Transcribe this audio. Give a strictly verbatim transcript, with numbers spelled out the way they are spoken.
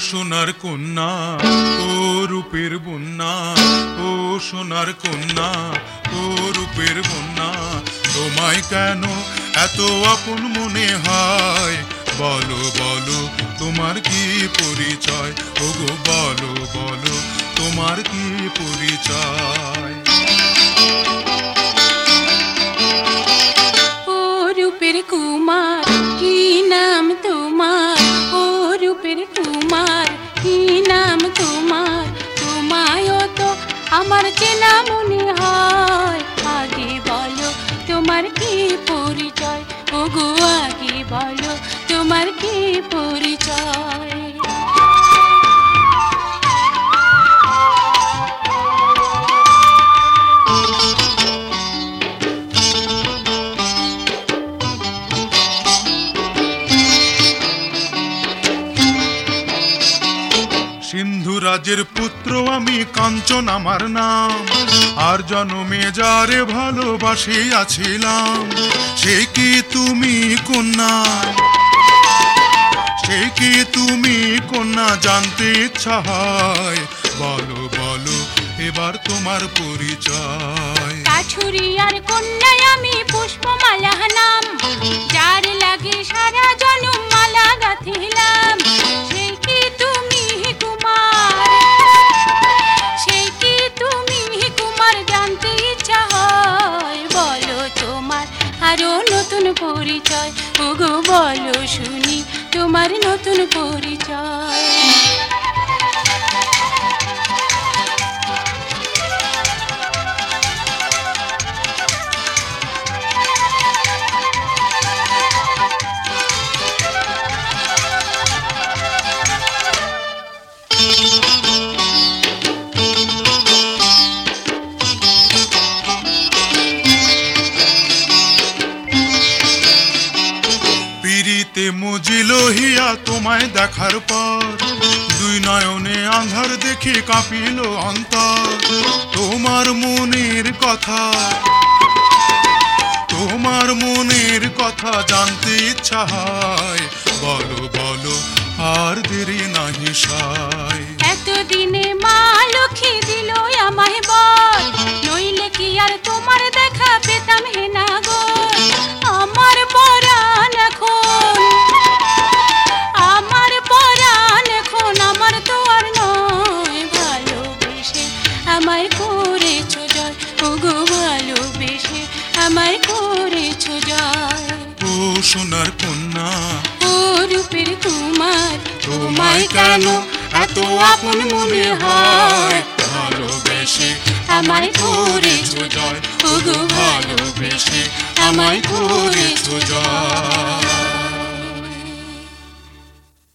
সোনার কন্যা ও রূপের বন্যা, ও সোনার কন্যা ও রূপের বন্যা, তোমায় কেন এত আপন মনে হয়? বলো বলো তোমার কি পরিচয়? ওগো বলো বলো তোমার কি পরিচয়? ও রূপের কুমার কি নাম তোমার? ও রূপের কুমার কি নাম তোমার? তোমায়ও তো আমার চেনা মনে হয়। আগে বলো তোমার কি পরিচয়? ওগো আগে বলো তোমার কি পরিচয়? সিন্ধু রাজের পুত্র আমি, কাঞ্চন আমার নাম, আর জন্মে যারে ভালোবাসিয়াছিলাম, সে কি তুমি কন্যা? সে কি তুমি কন্যা? জানতে ইচ্ছা হয়। বলো বলো এবার তোমার পরিচয়। কাছুরিয়ার কন্যায় আমি, পুষ্পমালা নাম, যার লাগে সারা জনম মালা গাঁথিলাম। সেই কি তুমি কুমার? সেই কি তুমি কুমার? জানতে ইচ্ছা হয়। বলো তোমার আরো নতুন পরিচয়। ওগো বলো শুনি তোমার নতুন পরিচয়। পিরিতে মজিল হিয়া তোমায় দেখার পর, দুই নয়নে আঁধার দেখে কাঁপিল অন্তর। তোমার মনের কথা, তোমার মনের কথা জানতে ইচ্ছা হয়। বলো বলো আর দেরি নাহি সায়। এতদিনে মা লক্ষ্মী দিল আমায় বল, নইলে কি আর তোমার দেখা পেতাম হে না গো? আমার পরাণ এখন, আমার পরাণ এখন আমার তো আর নয়। ভালোবেসে আমায় করেছো জয়। ওগো ভালোবেসে আমায় করেছো জয়। ও সোনার কন্যা ও রূপের কুমার, তোমায় কেন এত আপন মনে হয়? ভালোবেসে আমায় করেছো জয়। ওগো ভালোবেসে আমায় করেছো জয়।